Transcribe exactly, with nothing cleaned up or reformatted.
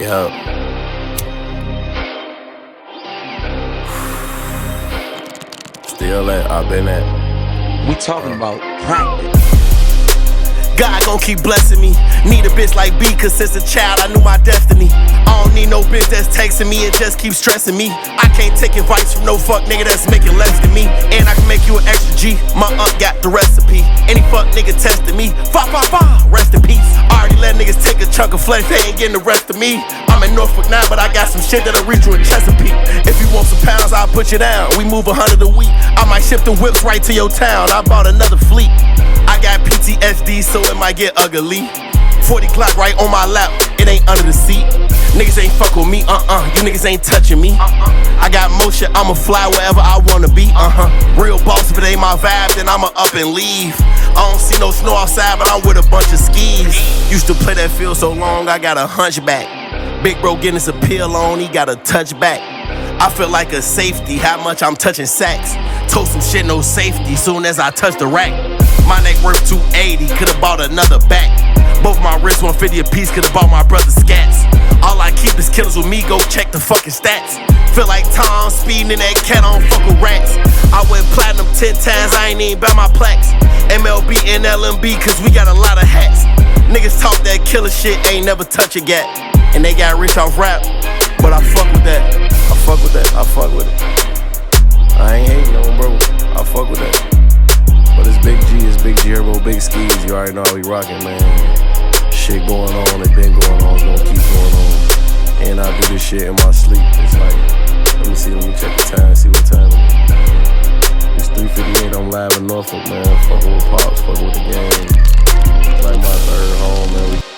Yo. Still at, I've been at. We talking about practice. God gon' keep blessing me. Need a bitch like B, cause since a child I knew my destiny. I don't need no bitch that's texting me and just keep stressing me. I can't take advice from no fuck nigga that's making less than me. And I can make you an extra G, my aunt got the recipe. Any fuck nigga testing me, fa fa fa, rest in peace. I already let niggas take a chunk of flesh, they ain't getting the rest of me. I'm in Norfolk now, but I got some shit that'll reach you in Chesapeake. If you want some pounds, I'll put you down. We move a hundred a week. I might ship the whips right to your town. I bought another fleet. I got P T S D, so it might get ugly. forty Glock right on my lap, it ain't under the seat. Niggas ain't fuck with me, uh-uh, you niggas ain't touching me. I got motion, I'ma fly wherever I wanna be, uh-huh. Real boss, if it ain't my vibe, then I'ma up and leave. I don't see no snow outside, but I'm with a bunch of skis. Used to play that field so long, I got a hunchback. Big bro getting his appeal on, he got a touchback. I feel like a safety, how much I'm touching sacks. Told some shit, no safety, soon as I touch the rack. My neck worth two eighty, could've bought another back. Both my wrists one fifty a piece, could've bought my brother scats. All I keep is killers with me, go check the fucking stats. Feel like Tom speeding in that cat, I don't fuck with rats. I went platinum ten times, I ain't even buy my plaques. M L B and L M B, cause we got a lot of hats. Niggas talk that killer shit, ain't never touch a gat. And they got rich off rap, but I fuck with that. I fuck with that, I fuck with it. I ain't hating on bro, I fuck with that. But it's Big G, it's Big G Herbo, Big Skis, you already know how we rockin', man. Shit going on, it been going on, it's gonna keep going on. And I do this shit in my sleep, it's like, let me see, let me check the time, see what time it is. It's three fifty-eight, I'm live in Norfolk, man. Fuckin' with Pops, fuckin' with the game. It's like my third home, man. We